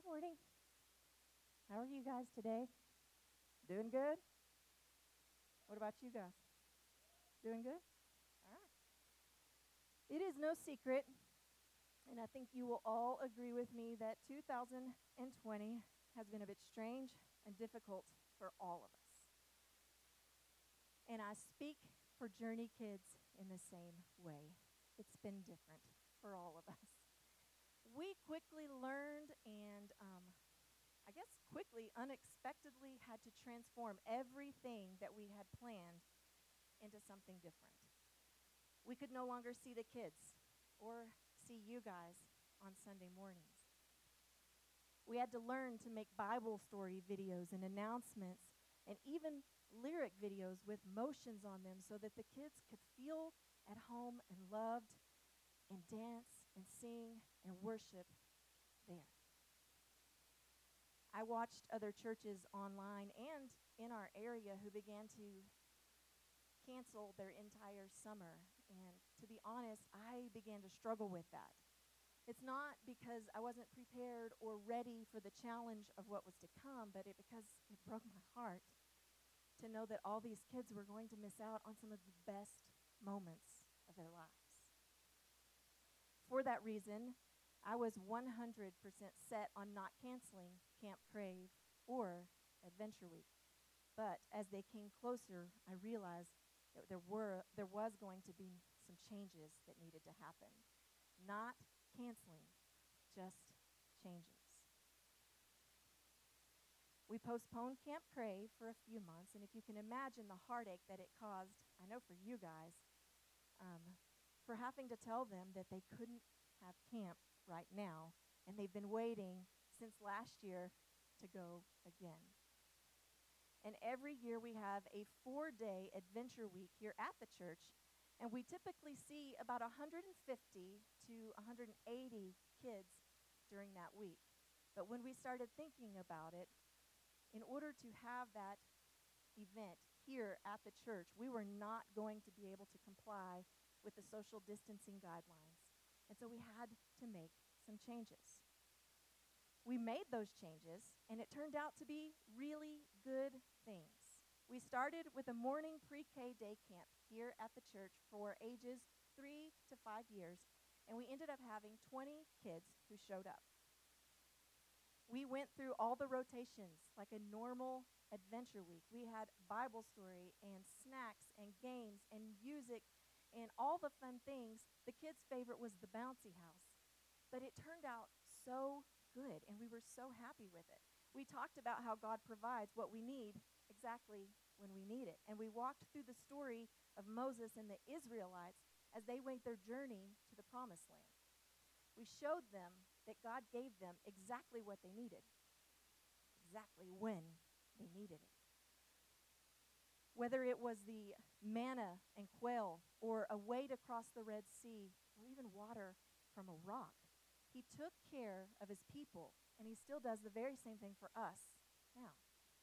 morning. How are you guys today? Doing good? What about you guys? Doing good? All right. It is no secret, and I think you will all agree with me that 2020 has been a bit strange and difficult for all of us. And I speak for Journey Kids in the same way. It's been different for all of us. We quickly learned and I guess quickly, unexpectedly had to transform everything that we had planned into something different. We could no longer see the kids or see you guys on Sunday mornings. We had to learn to make Bible story videos and announcements and even lyric videos with motions on them so that the kids could feel at home and loved and dance and sing and worship there. I watched other churches online and in our area who began to cancel their entire summer. And to be honest, I began to struggle with that. It's not because I wasn't prepared or ready for the challenge of what was to come, but because it broke my heart to know that all these kids were going to miss out on some of the best moments of their lives. For that reason, I was 100% set on not canceling Camp Crave or Adventure Week. But as they came closer, I realized that there was going to be some changes that needed to happen. Not canceling, just changes. We postponed Camp Crave for a few months, and if you can imagine the heartache that it caused, I know for you guys, for having to tell them that they couldn't have camp right now, and they've been waiting since last year to go again. And every year we have a 4-day adventure week here at the church, and we typically see about 150 to 180 kids during that week. But when we started thinking about it, in order to have that event here at the church, we were not going to be able to comply with the social distancing guidelines. And so we had to make some changes. We made those changes, and it turned out to be really good things. We started with a morning pre-K day camp here at the church for ages 3 to 5 years, and we ended up having 20 kids who showed up. We went through all the rotations like a normal adventure week. We had Bible story and snacks and games and music and all the fun things. The kids' favorite was the bouncy house. But it turned out so good, and we were so happy with it. We talked about how God provides what we need exactly when we need it. And we walked through the story of Moses and the Israelites as they went their journey to the promised land. We showed them that God gave them exactly what they needed, exactly when they needed it. Whether it was the manna and quail, or a way to cross the Red Sea, or even water from a rock, He took care of His people, and He still does the very same thing for us now.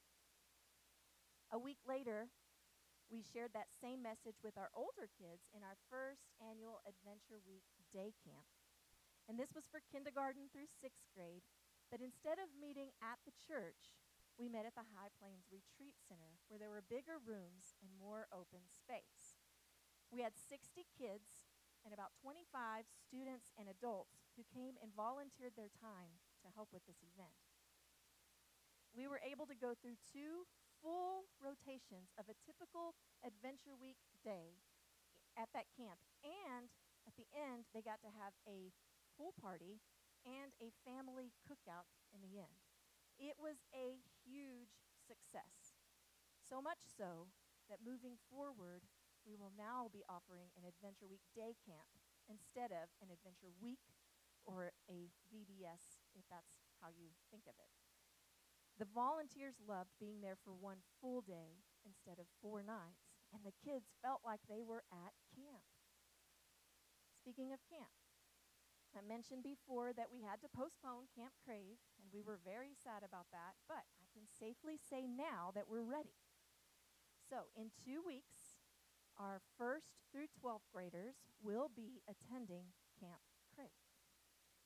A week later, we shared that same message with our older kids in our first annual Adventure Week day camp. And this was for kindergarten through 6th grade, but instead of meeting at the church, we met at the High Plains Retreat Center, where there were bigger rooms and more open space. We had 60 kids and about 25 students and adults who came and volunteered their time to help with this event. We were able to go through 2 full rotations of a typical Adventure Week day at that camp, and at the end, they got to have a pool party and a family cookout in the end. It was a huge success, so much so that moving forward, we will now be offering an Adventure Week day camp instead of an Adventure Week or a VBS, if that's how you think of it. The volunteers loved being there for 1 full day instead of 4 nights, and the kids felt like they were at camp. Speaking of camp, I mentioned before that we had to postpone Camp Crave, and we were very sad about that, but I can safely say now that we're ready. So in 2 weeks, our 1st through 12th graders will be attending Camp Crave.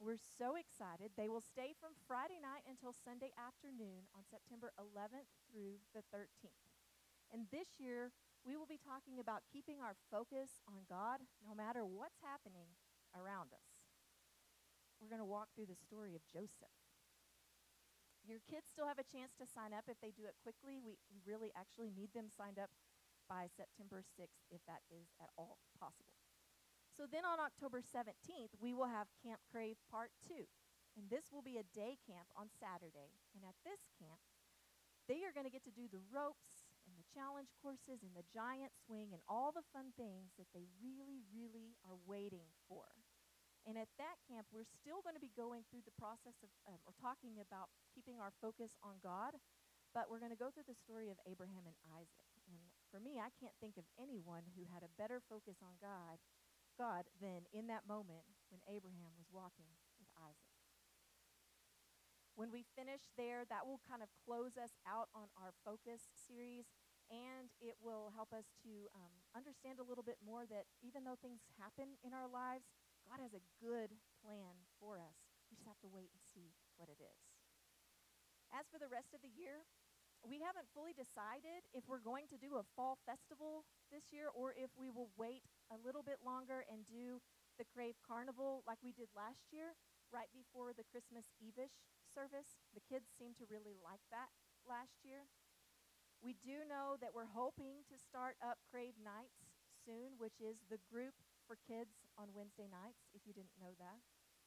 We're so excited. They will stay from Friday night until Sunday afternoon on September 11th through the 13th. And this year, we will be talking about keeping our focus on God no matter what's happening around us. We're going to walk through the story of Joseph. Your kids still have a chance to sign up if they do it quickly. We really actually need them signed up by September 6th, if that is at all possible. So then on October 17th, we will have Camp Crave Part 2. And this will be a day camp on Saturday. And at this camp, they are going to get to do the ropes and the challenge courses and the giant swing and all the fun things that they really, really are waiting for. And at that camp, we're still going to be going through the process of, or talking about keeping our focus on God, but we're going to go through the story of Abraham and Isaac. And for me, I can't think of anyone who had a better focus on God than in that moment when Abraham was walking with Isaac. When we finish there, that will kind of close us out on our focus series, and it will help us to understand a little bit more that even though things happen in our lives, God has a good plan for us. We just have to wait and see what it is. As for the rest of the year, we haven't fully decided if we're going to do a fall festival this year or if we will wait a little bit longer and do the Crave Carnival like we did last year, right before the Christmas Eve-ish service. The kids seemed to really like that last year. We do know that we're hoping to start up Crave Nights soon, which is the group for kids on Wednesday nights, if you didn't know that.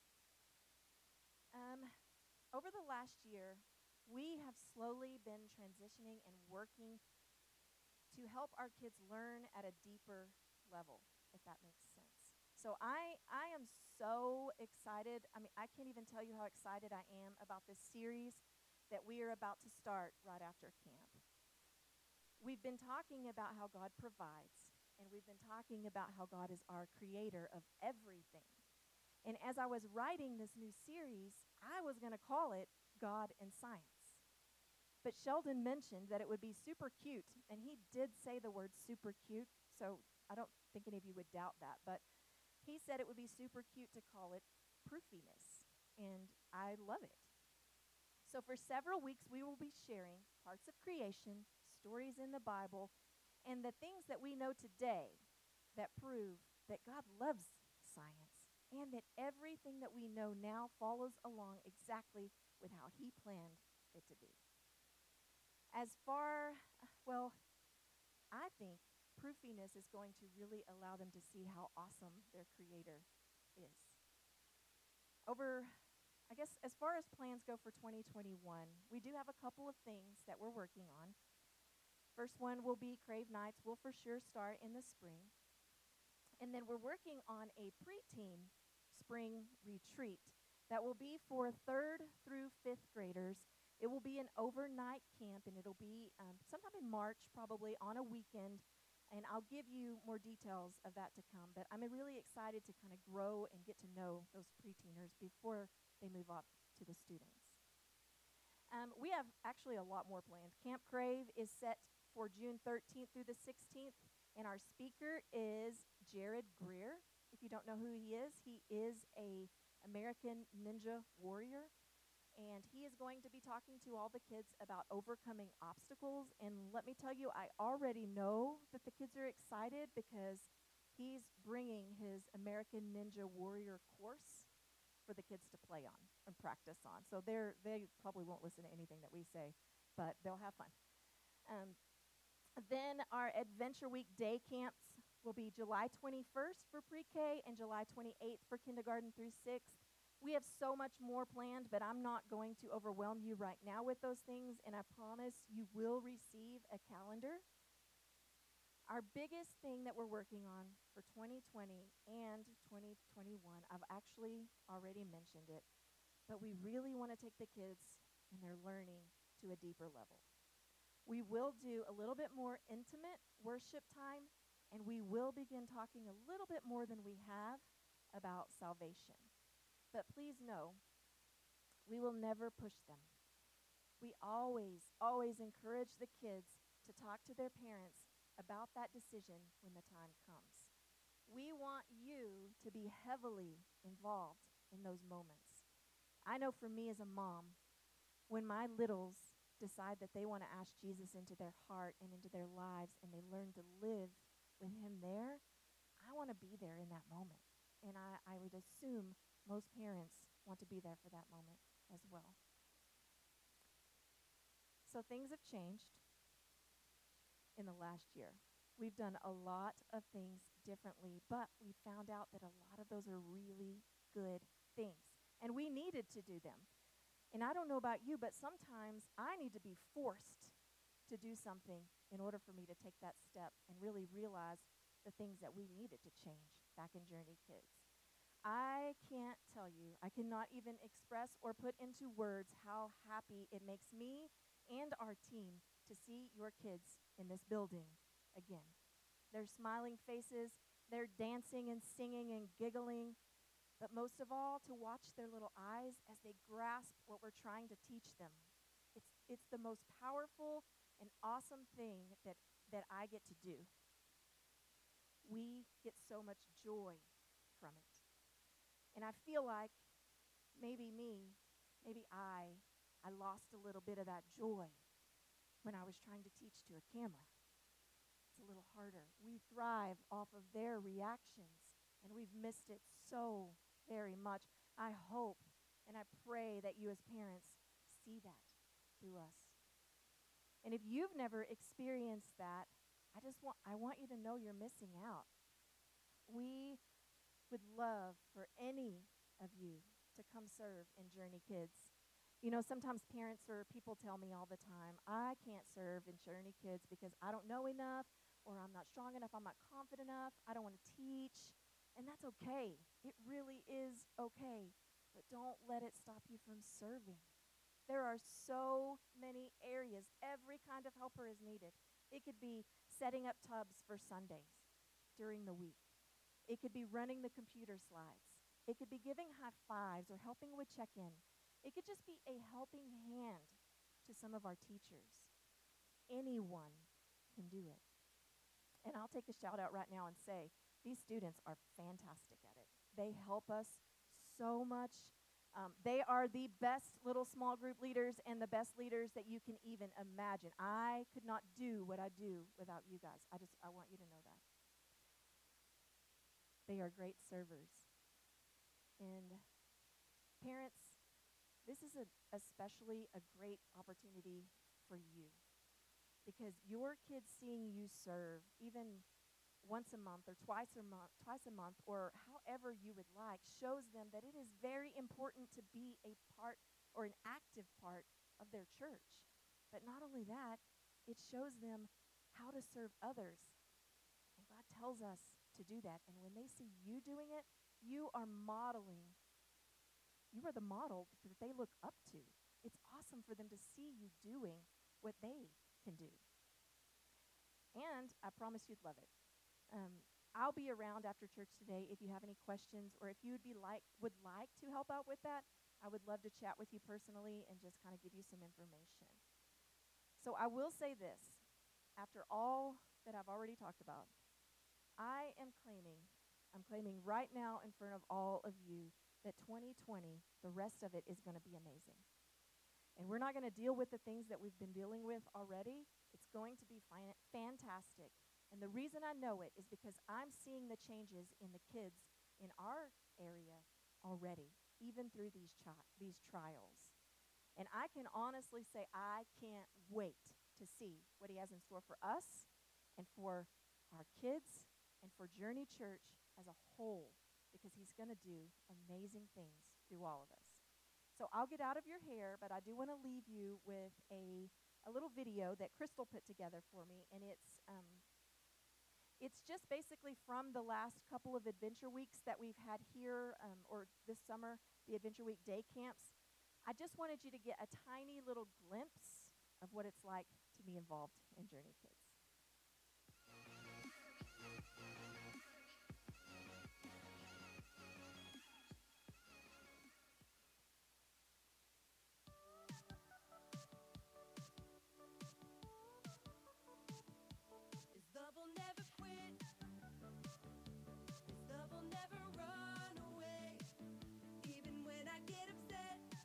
Over the last year, we have slowly been transitioning and working to help our kids learn at a deeper level, if that makes sense. So I am so excited. I mean, I can't even tell you how excited I am about this series that we are about to start right after camp. We've been talking about how God provides, and we've been talking about how God is our creator of everything. And as I was writing this new series, I was going to call it God and Science. But Sheldon mentioned that it would be super cute, and he did say the word super cute, so I don't think any of you would doubt that. But he said it would be super cute to call it proofiness, and I love it. So for several weeks, we will be sharing parts of creation, stories in the Bible, and the things that we know today that prove that God loves science and that everything that we know now follows along exactly with how he planned it to be. I think proofiness is going to really allow them to see how awesome their creator is. As far as plans go for 2021, we do have a couple of things that we're working on. First one will be Crave Nights. We'll for sure start in the spring. And then we're working on a preteen spring retreat that will be for 3rd through 5th graders. It will be an overnight camp, and it'll be sometime in March, probably on a weekend. And I'll give you more details of that to come. But I'm really excited to kind of grow and get to know those preteeners before they move up to the students. We have actually a lot more planned. Camp Crave is set for June 13th through the 16th, and our speaker is Jared Greer. If you don't know who he is a American Ninja Warrior, and he is going to be talking to all the kids about overcoming obstacles. And let me tell you, I already know that the kids are excited because he's bringing his American Ninja Warrior course for the kids to play on and practice on. So they probably won't listen to anything that we say, but they'll have fun. Then our Adventure Week day camps will be July 21st for pre-K and July 28th for kindergarten through 6th. We have so much more planned, but I'm not going to overwhelm you right now with those things, and I promise you will receive a calendar. Our biggest thing that we're working on for 2020 and 2021, I've actually already mentioned it, but we really want to take the kids and their learning to a deeper level. We will do a little bit more intimate worship time, and we will begin talking a little bit more than we have about salvation. But please know, we will never push them. We always encourage the kids to talk to their parents about that decision when the time comes. We want you to be heavily involved in those moments. I know for me as a mom, when my littles decide that they want to ask Jesus into their heart and into their lives and they learn to live with him there, I want to be there in that moment. And I would assume most parents want to be there for that moment as well. So things have changed in the last year. We've done a lot of things differently, but we found out that a lot of those are really good things. And we needed to do them. And I don't know about you, but sometimes I need to be forced to do something in order for me to take that step and really realize the things that we needed to change back in Journey Kids. I can't tell you, I cannot even express or put into words how happy it makes me and our team to see your kids in this building again. Their smiling faces, they're dancing and singing and giggling, but most of all, to watch their little eyes as they grasp what we're trying to teach them. It's the most powerful and awesome thing that I get to do. We get so much joy from it. And I feel like maybe I lost a little bit of that joy when I was trying to teach to a camera. It's a little harder. We thrive off of their reactions, and we've missed it so very much. I hope and I pray that you as parents see that through us. And if you've never experienced that, I want you to know you're missing out. We would love for any of you to come serve in Journey Kids. You know, sometimes parents or people tell me all the time, I can't serve in Journey Kids because I don't know enough, or I'm not strong enough, I'm not confident enough, I don't want to teach. And that's okay. It really is okay. But don't let it stop you from serving. There are so many areas. Every kind of helper is needed. It could be setting up tubs for Sundays during the week. It could be running the computer slides. It could be giving high fives or helping with check-in. It could just be a helping hand to some of our teachers. Anyone can do it. And I'll take a shout out right now and say, these students are fantastic at it. They help us so much. They are the best little small group leaders and the best leaders that you can even imagine. I could not do what I do without you guys. I want you to know that. They are great servers. And parents, this is especially a great opportunity for you, because your kids seeing you serve, even once a month or twice a month, or however you would like, shows them that it is very important to be a part or an active part of their church. But not only that, it shows them how to serve others. And God tells us to do that. And when they see you doing it, you are modeling. You are the model that they look up to. It's awesome for them to see you doing what they can do. And I promise you'd love it. I'll be around after church today if you have any questions, or if you would like to help out with that. I would love to chat with you personally and just kind of give you some information. So I will say this, after all that I've already talked about, I'm claiming right now in front of all of you that 2020, the rest of it is going to be amazing. And we're not going to deal with the things that we've been dealing with already. It's going to be fantastic. And the reason I know it is because I'm seeing the changes in the kids in our area already, even through these trials. And I can honestly say I can't wait to see what he has in store for us and for our kids and for Journey Church as a whole, because he's going to do amazing things through all of us. So I'll get out of your hair, but I do want to leave you with a little video that Crystal put together for me, and it's just basically from the last couple of Adventure Weeks that we've had here, or this summer, the Adventure Week day camps. I just wanted you to get a tiny little glimpse of what it's like to be involved in Journey Kids. His love will never quit. His love will never run away. Even when I get upset,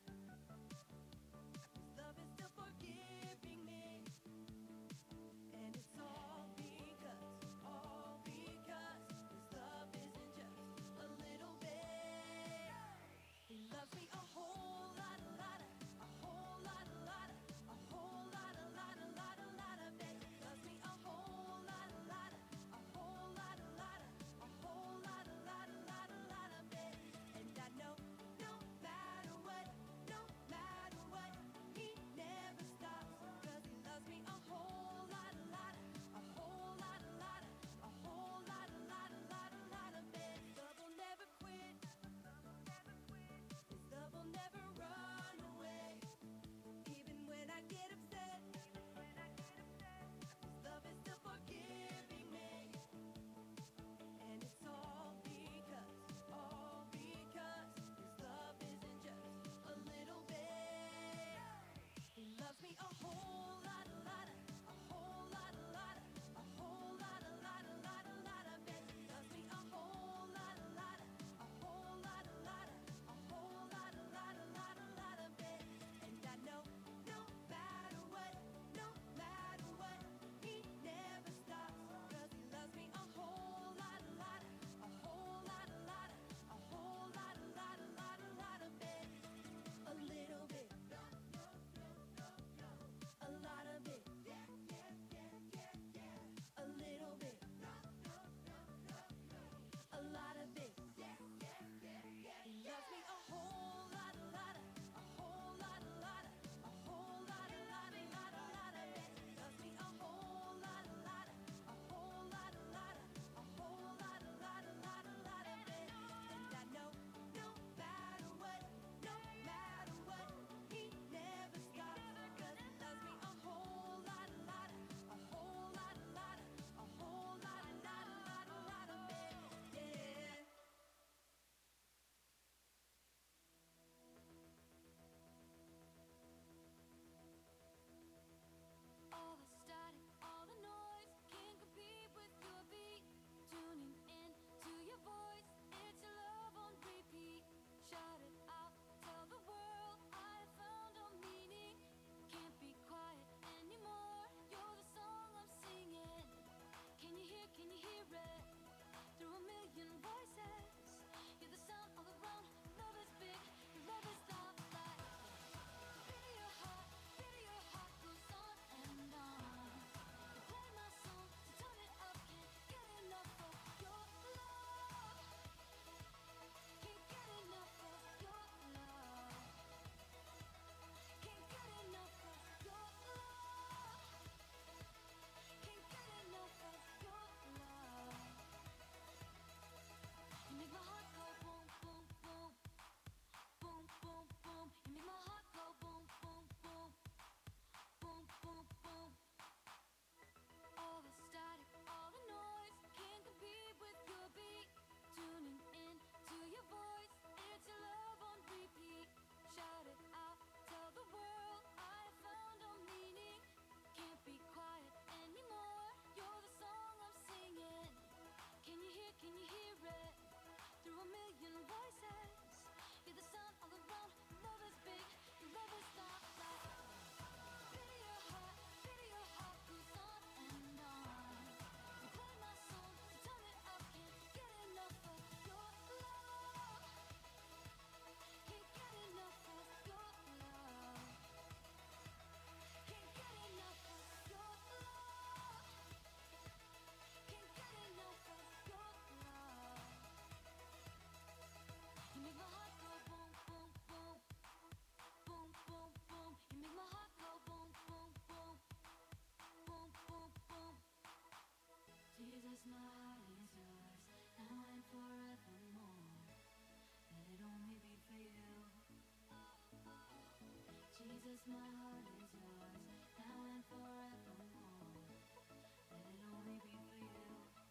Jesus, my heart is yours, now and forevermore. Let it only be for you.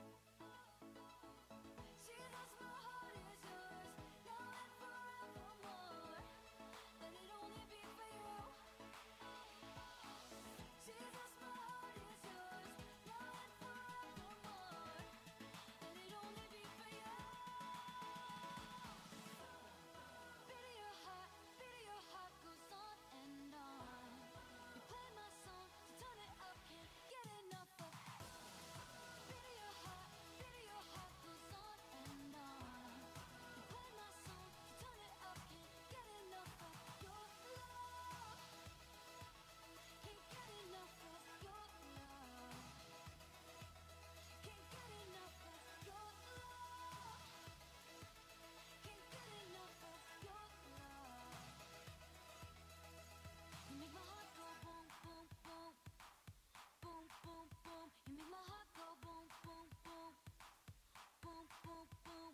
Jesus, my heart is yours, now and forevermore. Let it only be for you. Jesus, my heart is yours, now and forevermore. Let it only be for you. Beat of your heart goes on and on. You play my song, so turn it up, can't get enough of. Beat of your heart goes on and on. You play my song, so turn it up, can't get enough of your love. Can't get enough of your love. Can't get enough of your love. Can't get enough of your love. You make my heart go boom, boom, boom. Boom, boom, boom. You make my heart go boom, boom, boom. Boom, boom, boom.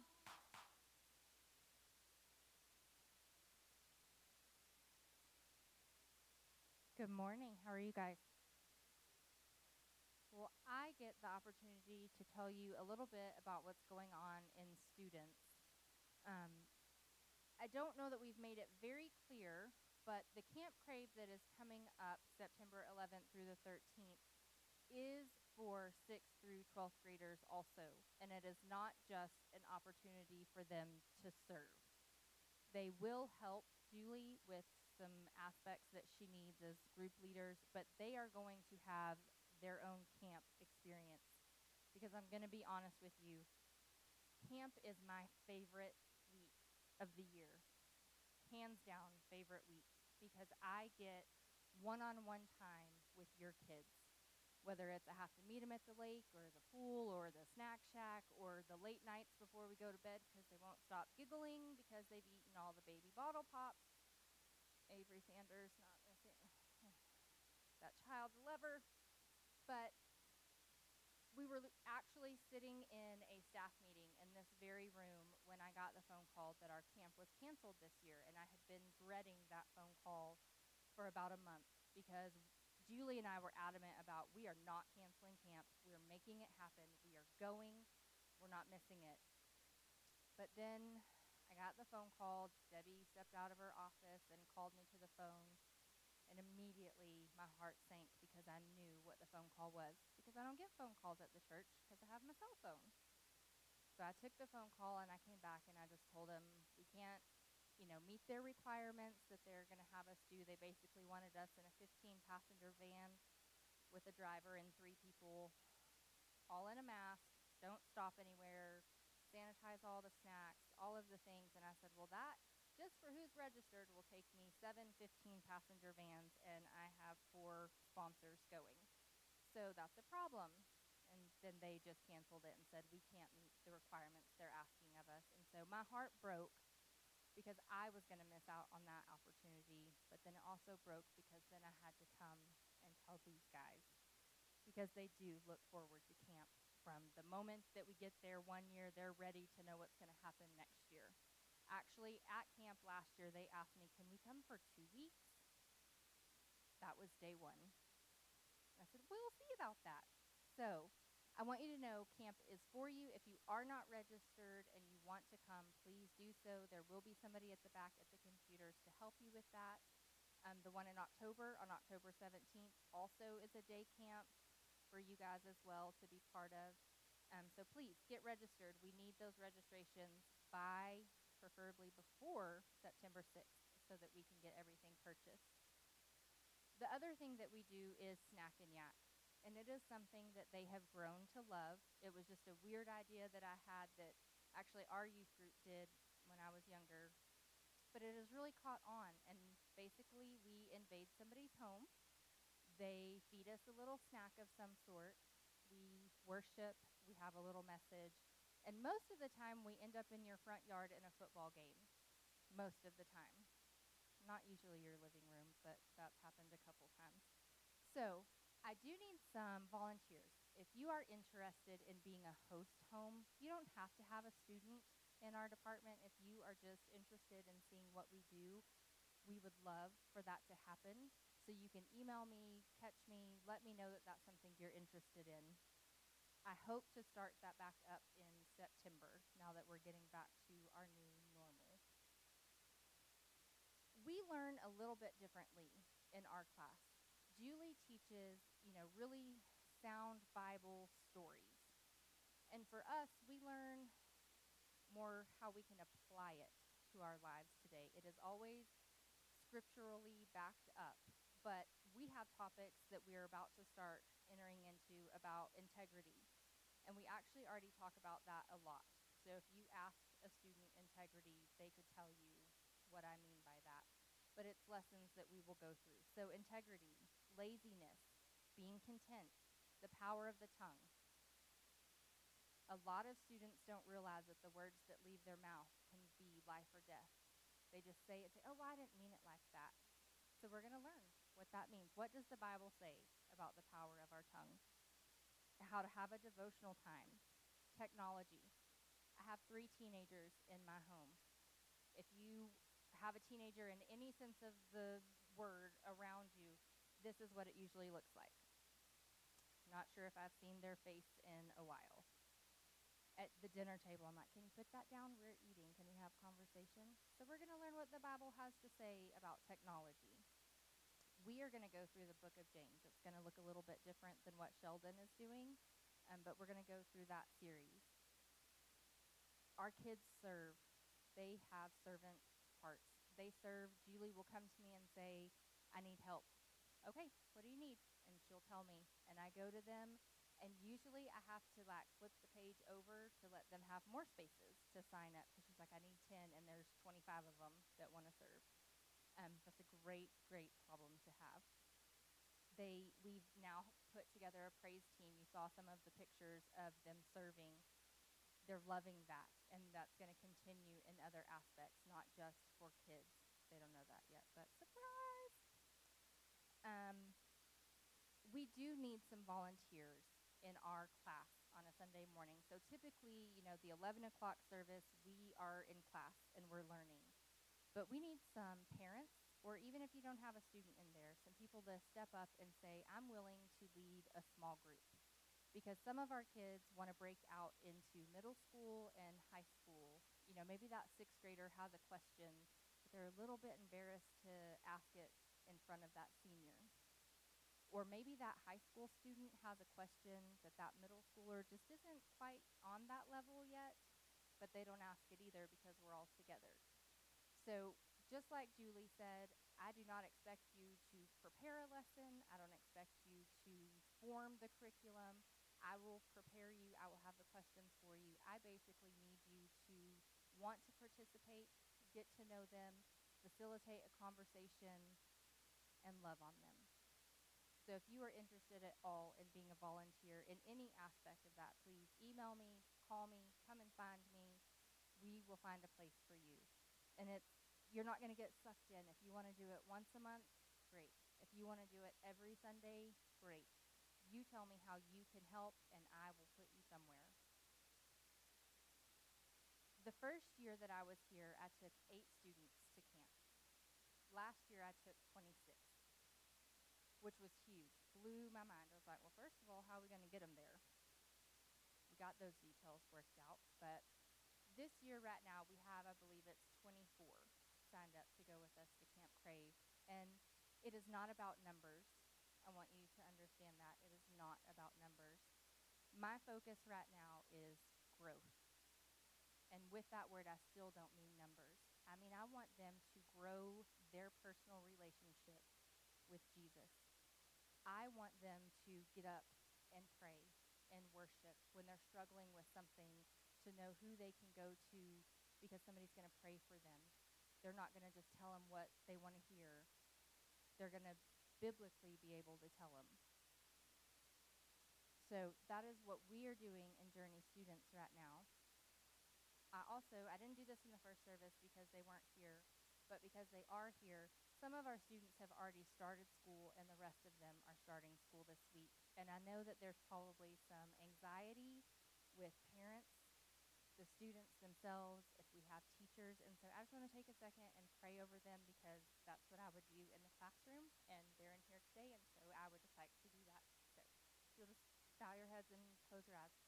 Good morning. How are you guys? Well, I get the opportunity to tell you a little bit about what's going on in students. Um, I don't know that we've made it very clear, but the Camp Crave that is coming up September 11th through the 13th is for 6th through 12th graders also, and it is not just an opportunity for them to serve. They will help Julie with some aspects that she needs as group leaders, but they are going to have their own camp experience. Because I'm going to be honest with you, camp is my favorite week of the year. Hands down, favorite week. Because I get one-on-one time with your kids. Whether it's I have to meet them at the lake or the pool or the snack shack or the late nights before we go to bed because they won't stop giggling because they've eaten all the baby bottle pops. Avery Sanders, not missing that child's a lover. But we were actually sitting in a staff meeting in this very room when I got the phone call that our camp was canceled this year. And I had been dreading that phone call for about a month because Julie and I were adamant about we are not canceling camp. We are making it happen. We are going. We're not missing it. But then I got the phone call. Debbie stepped out of her office and called me to the phone. And immediately my heart sank because I knew what the phone call was. Because I don't get phone calls at the church because I have my cell phone. So I took the phone call and I came back and I just told them we can't, meet their requirements that they're going to have us do. They basically wanted us in a 15-passenger van with a driver and 3 people, all in a mask, don't stop anywhere, sanitize all the snacks, all of the things. And I said, well, that just for who's registered will take me 7 15-passenger vans, and I have 4 sponsors going. So that's a problem. And then they just canceled it and said, we can't meet the requirements they're asking of us. And so my heart broke because I was going to miss out on that opportunity. But then it also broke because then I had to come and tell these guys because they do look forward to camp. From the moment that we get there one year, they're ready to know what's going to happen next year. Actually, at camp last year, they asked me, can we come for 2 weeks? That was day 1. And I said, we'll see about that. So I want you to know camp is for you. If you are not registered and you want to come, please do so. There will be somebody at the back at the computers to help you with that. The one in October, on October 17th, also is a day camp for you guys as well to be part of. So please get registered. We need those registrations by, preferably before September 6th, so that we can get everything purchased. The other thing that we do is Snack and Yak. And it is something that they have grown to love. It was just a weird idea that I had that actually our youth group did when I was younger. But it has really caught on. And basically, we invade somebody's home. They feed us a little snack of some sort. We worship. We have a little message. And most of the time, we end up in your front yard in a football game. Most of the time. Not usually your living room, but that's happened a couple times. So I do need some volunteers. If you are interested in being a host home, you don't have to have a student in our department. If you are just interested in seeing what we do, We would love for that to happen. So you can email me, catch me, let me know that that's something you're interested in. I hope to start that back up in September now that we're getting back to our new normal. We learn a little bit differently in our class. Julie teaches, really sound Bible stories. And for us, we learn more how we can apply it to our lives today. It is always scripturally backed up, but we have topics that we're about to start entering into about integrity. And we actually already talk about that a lot. So if you asked a student integrity, they could tell you what I mean by that. But it's lessons that we will go through. So integrity, laziness, being content, the power of the tongue. A lot of students don't realize that the words that leave their mouth can be life or death. They just say it, say, oh, well, I didn't mean it like that. So we're going to learn what that means. What does the Bible say about the power of our tongue? How to have a devotional time. Technology. I have 3 teenagers in my home. If you have a teenager in any sense of the word around you, this is what it usually looks like. Not sure if I've seen their face in a while. At the dinner table, I'm like, can you put that down? We're eating. Can we have conversation? So we're going to learn what the Bible has to say about technology. We are going to go through the book of James. It's going to look a little bit different than what Sheldon is doing, but we're going to go through that series. Our kids serve. They have servant hearts. They serve. Julie will come to me and say, I need help. Okay, what do you need? And she'll tell me. And I go to them. And usually I have to flip the page over to let them have more spaces to sign up. Because she's like, I need 10, and there's 25 of them that want to serve. That's a great, great problem to have. We've now put together a praise team. You saw some of the pictures of them serving. They're loving that, and that's going to continue in other aspects, not just for kids. They don't know that yet, but surprise! We do need some volunteers in our class on a Sunday morning. So typically, the 11 o'clock service, we are in class and we're learning. But we need some parents, or even if you don't have a student in there, some people to step up and say, I'm willing to lead a small group. Because some of our kids want to break out into middle school and high school. Maybe that 6th grader has a question, but they're a little bit embarrassed to ask it in front of that senior. Or maybe that high school student has a question that middle schooler just isn't quite on that level yet, but they don't ask it either because we're all together. So just like Julie said, I do not expect you to prepare a lesson. I don't expect you to form the curriculum. I will prepare you. I will have the questions for you. I basically need you to want to participate, get to know them, facilitate a conversation, and love on them. So if you are interested at all in being a volunteer in any aspect of that, please email me, call me, come and find me. We will find a place for you. And you're not going to get sucked in. If you want to do it once a month, great. If you want to do it every Sunday, great. You tell me how you can help, and I will put you somewhere. The first year that I was here, I took 8 students to camp. Last year, I took 26. Which was huge. Blew my mind. I was like, well, first of all, how are we going to get them there? We got those details worked out. But this year right now, we have, I believe it's 24 signed up to go with us to Camp Crave. And it is not about numbers. I want you to understand that. It is not about numbers. My focus right now is growth. And with that word, I still don't mean numbers. I mean, I want them to grow their personal relationship with Jesus. I want them to get up and pray and worship when they're struggling with something, to know who they can go to because somebody's going to pray for them. They're not going to just tell them what they want to hear. They're going to biblically be able to tell them. So that is what we are doing in Journey Students right now. I didn't do this in the first service because they weren't here, but because they are here, some of our students have already started school and the rest of them are starting school this week. And I know that there's probably some anxiety with parents, the students themselves, if We have teachers, and so I just want to take a second and pray over them because that's what I would do in the classroom, and they're in here today, and so I would just like to do that. So if you'll just bow your heads and close your eyes.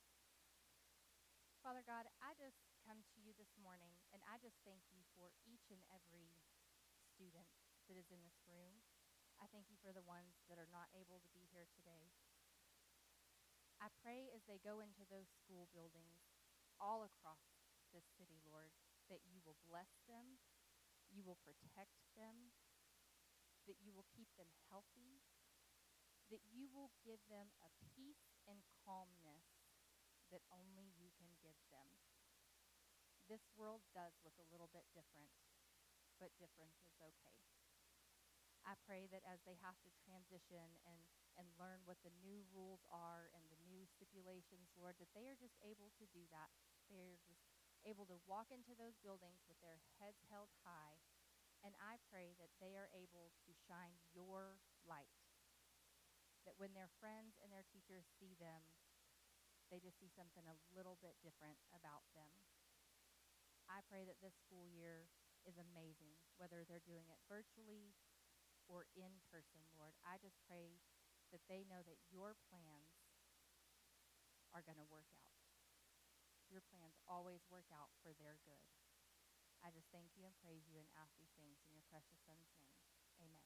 Father God, I just come to you this morning, and I just thank you for each and every student that is in this room. I thank you for the ones that are not able to be here today. I pray as they go into those school buildings all across this city, Lord, that you will bless them, you will protect them, that you will keep them healthy, that you will give them a peace and calmness that only you can give them. This world does look a little bit different, but different is okay. I pray that as they have to transition and learn what the new rules are and the new stipulations, Lord, that they are just able to do that. They're just able to walk into those buildings with their heads held high. And I pray that they are able to shine your light, that when their friends and their teachers see them, they just see something a little bit different about them. I pray that this school year is amazing, whether they're doing it virtually or in person, Lord. I just pray that they know that your plans are going to work out. Your plans always work out for their good. I just thank you and praise you and ask these things in your precious Son's name. Amen.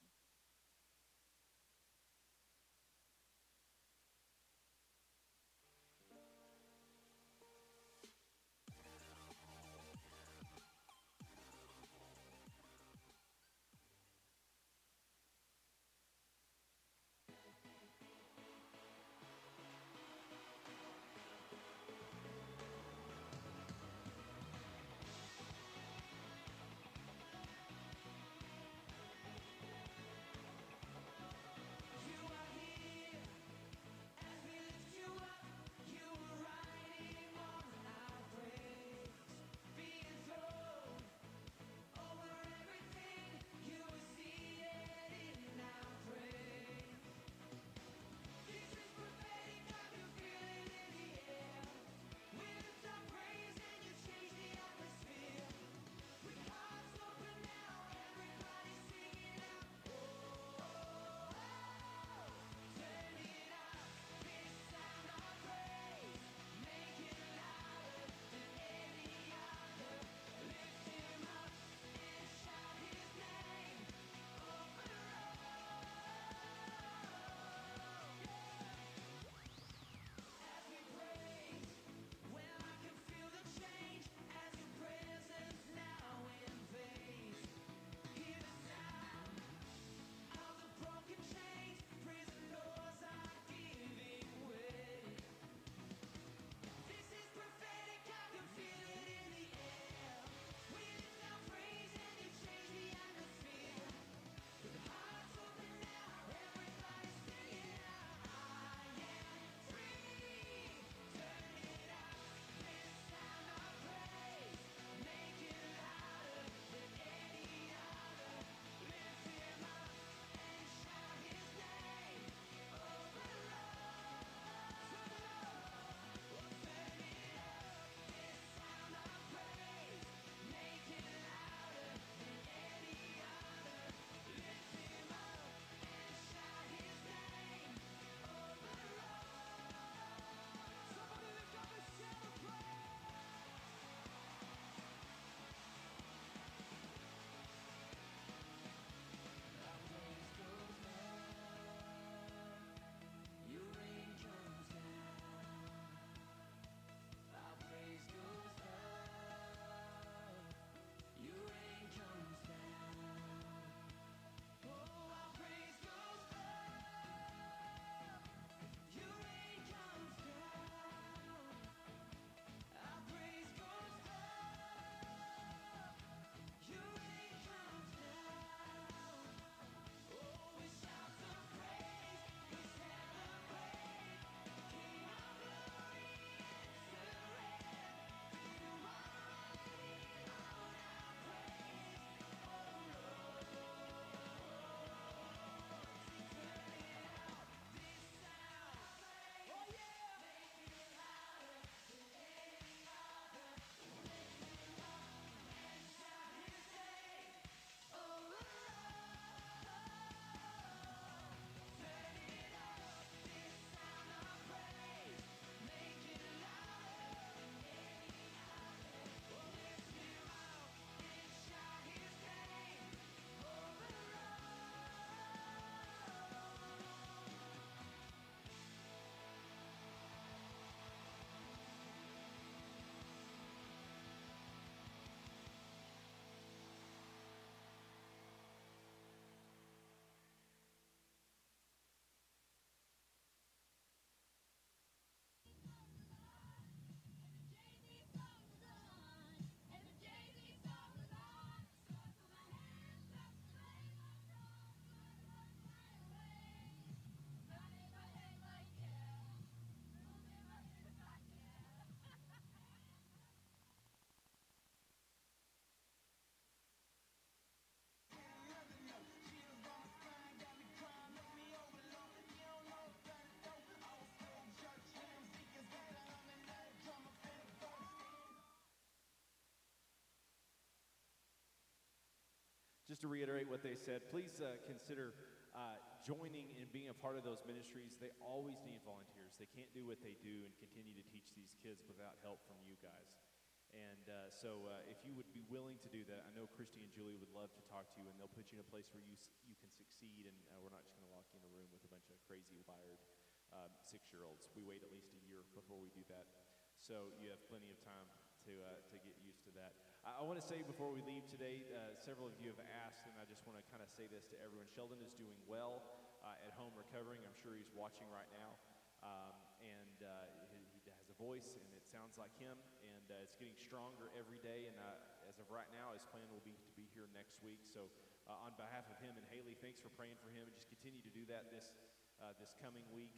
just to reiterate what they said, please consider joining and being a part of those ministries. They always need volunteers. They can't do what they do and continue to teach these kids without help from you guys. And so if you would be willing to do that, I know Christy and Julie would love to talk to you, and they'll put you in a place where you can succeed, and we're not just going to lock you in a room with a bunch of crazy, wired 6-year-olds. We wait at least a year before we do that. So you have plenty of time to get used to that. I want to say before we leave today, several of you have asked, and I just want to kind of say this to everyone. Sheldon is doing well at home recovering. I'm sure he's watching right now. And he has a voice, and it sounds like him, and it's getting stronger every day. And as of right now, his plan will be to be here next week. So on behalf of him and Haley, thanks for praying for him, and just continue to do that this coming week.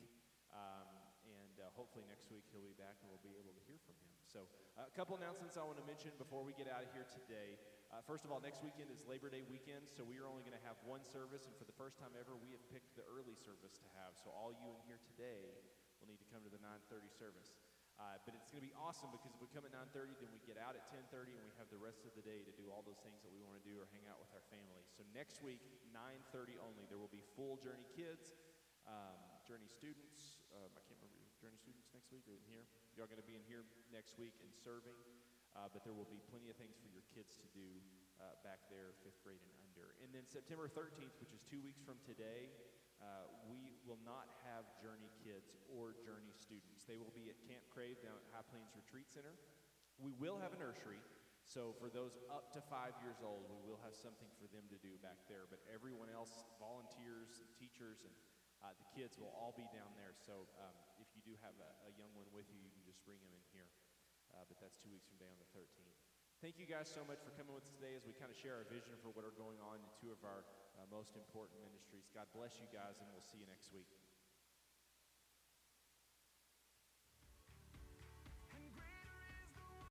Hopefully next week he'll be back and we'll be able to hear from him. So a couple announcements I want to mention before we get out of here today. First of all, next weekend is Labor Day weekend, so we are only going to have one service, and for the first time ever, we have picked the early service to have. So all you in here today will need to come to the 9:30 service. But it's going to be awesome because if we come at 9:30, then we get out at 10:30, and we have the rest of the day to do all those things that we want to do or hang out with our family. So next week, 9:30 only, there will be full Journey kids, Journey students. I can't remember, Journey students next week or in here? Y'all going to be in here next week and serving, but there will be plenty of things for your kids to do back there, 5th grade and under. And then September 13th, which is 2 weeks from today, we will not have Journey kids or Journey students. They will be at Camp Crave down at High Plains Retreat Center. We will have a nursery, so for those up to 5 years old, we will have something for them to do back there. But everyone else, volunteers, teachers, and the kids will all be down there. So if you do have a young one with you, you can just bring them in here. But that's 2 weeks from today on the 13th. Thank you guys so much for coming with us today as we kind of share our vision for what are going on in two of our most important ministries. God bless you guys, and we'll see you next week.